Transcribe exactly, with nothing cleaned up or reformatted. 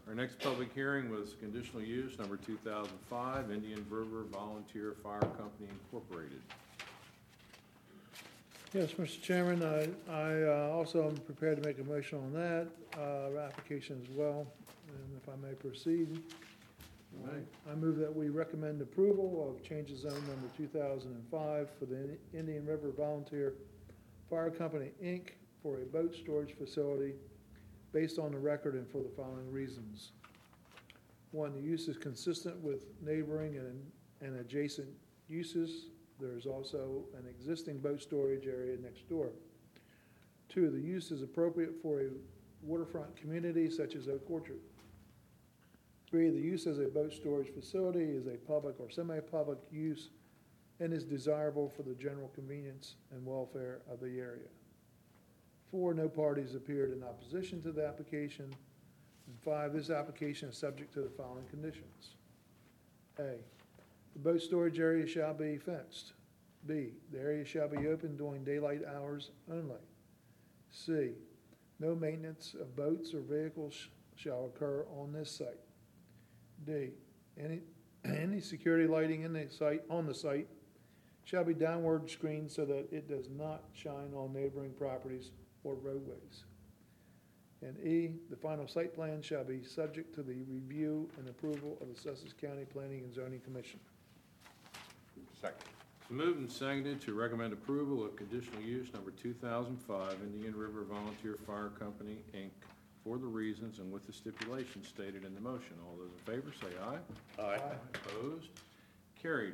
Our next public hearing was conditional use number two thousand five, Indian River Volunteer Fire Company Incorporated. Yes, Mister Chairman, I, I uh, also am prepared to make a motion on that, uh, application as well, and if I may proceed. You may. I move that we recommend approval of change of zone number two thousand five for the Indian River Volunteer Fire Company, Incorporated for a boat storage facility based on the record and for the following reasons. One, the use is consistent with neighboring and, and adjacent uses. There is also an existing boat storage area next door. Two, the use is appropriate for a waterfront community such as Oak Orchard. Three, the use as a boat storage facility is a public or semi-public use and is desirable for the general convenience and welfare of the area. Four, no parties appeared in opposition to the application. And five, this application is subject to the following conditions. A, the boat storage area shall be fenced. B, the area shall be open during daylight hours only. C, no maintenance of boats or vehicles shall occur on this site. D, any, any security lighting in the site, on the site shall be downward screened so that it does not shine on neighboring properties or roadways. And E, the final site plan shall be subject to the review and approval of the Sussex County Planning and Zoning Commission. Second. It's moved and seconded to recommend approval of conditional use number two thousand five, Indian River Volunteer Fire Company, Incorporated, for the reasons and with the stipulations stated in the motion. All those in favor say aye. Aye. Opposed? Carried.